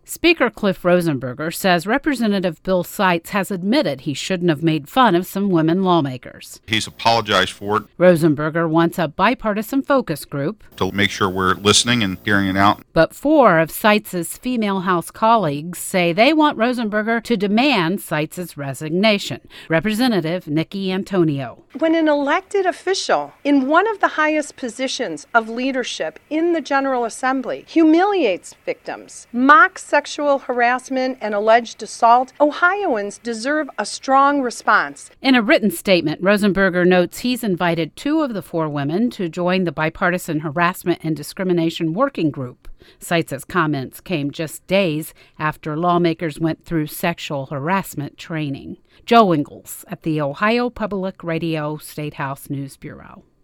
Speaker Cliff Rosenberger says Representative Bill Seitz has admitted he shouldn't have made fun of some women lawmakers. He's apologized for it. Rosenberger wants a bipartisan focus group To make sure we're listening and hearing it out. But 4 of Seitz's female House colleagues say they want Rosenberger to demand Seitz's resignation. Representative Nikki Antonio. When an elected official in one of the highest positions of leadership in the General Assembly humiliates victims, mocks sexual harassment and alleged assault, Ohioans deserve a strong response. In a written statement, Rosenberger notes he's invited 2 of the 4 women to join the Bipartisan Harassment and Discrimination Working Group. Seitz's comments came just days after lawmakers went through sexual harassment training. Joe Ingles at the Ohio Public Radio State House News Bureau.